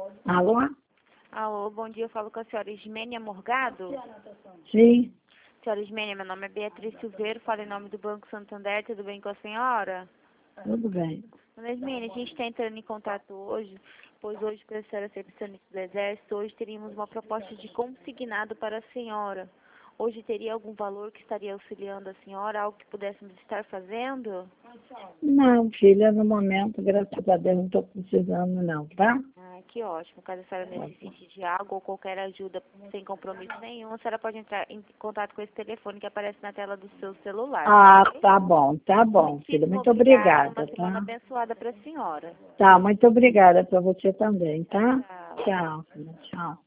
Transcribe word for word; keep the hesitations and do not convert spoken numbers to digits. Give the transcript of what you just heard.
Alô? Alô, bom dia, eu falo com a senhora Ismênia Morgado. Sim, Senhora Ismênia, meu nome é Beatriz Silveiro, falo em nome do Banco Santander, tudo bem com a senhora? tudo bem. Dona Ismênia, a gente está entrando em contato hoje, pois hoje, para a senhora ser recepcionista do Exército, hoje teríamos uma proposta de consignado para a senhora. Hoje teria algum valor que estaria auxiliando a senhora, algo que pudéssemos estar fazendo? Não, filha, no momento, graças a Deus, não estou precisando não, tá? Ah, que ótimo. Caso a senhora necessite de algo ou qualquer ajuda sem compromisso nenhum, a senhora pode entrar em contato com esse telefone que aparece na tela do seu celular. Ah, Ok? tá bom, tá bom, filha. Muitíssimo Muito obrigada. obrigada, Uma semana tá? abençoada para a senhora. Tá, muito obrigada para você também, tá? Tchau. Tchau, filha, tchau.